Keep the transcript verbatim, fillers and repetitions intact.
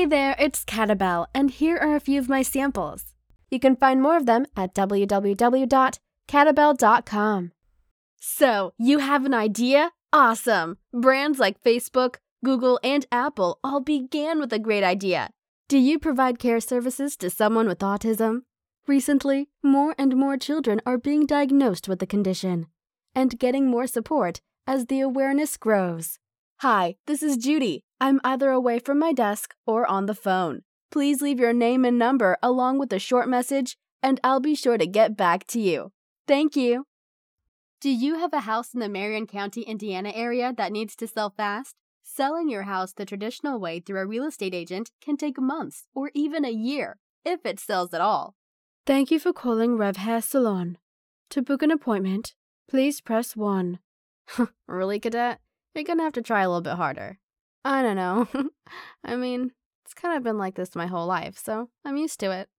there, it's Catabel, and here are a few of my samples. You can find more of them at w w w dot catabel dot com. So, you have an idea? Awesome! Brands like Facebook, Google, and Apple all began with a great idea. Do you provide care services to someone with autism? Recently, more and more children are being diagnosed with the condition and getting more support as the awareness grows. Hi, this is Judy. I'm either away from my desk or on the phone. Please leave your name and number along with a short message, and I'll be sure to get back to you. Thank you. Do you have a house in the Marion County, Indiana area that needs to sell fast? Selling your house the traditional way through a real estate agent can take months or even a year, if it sells at all. Thank you for calling Rev Hair Salon. To book an appointment, please press one. Really, Cadet? You're gonna have to try a little bit harder. I don't know. I mean, it's kind of been like this my whole life, so I'm used to it.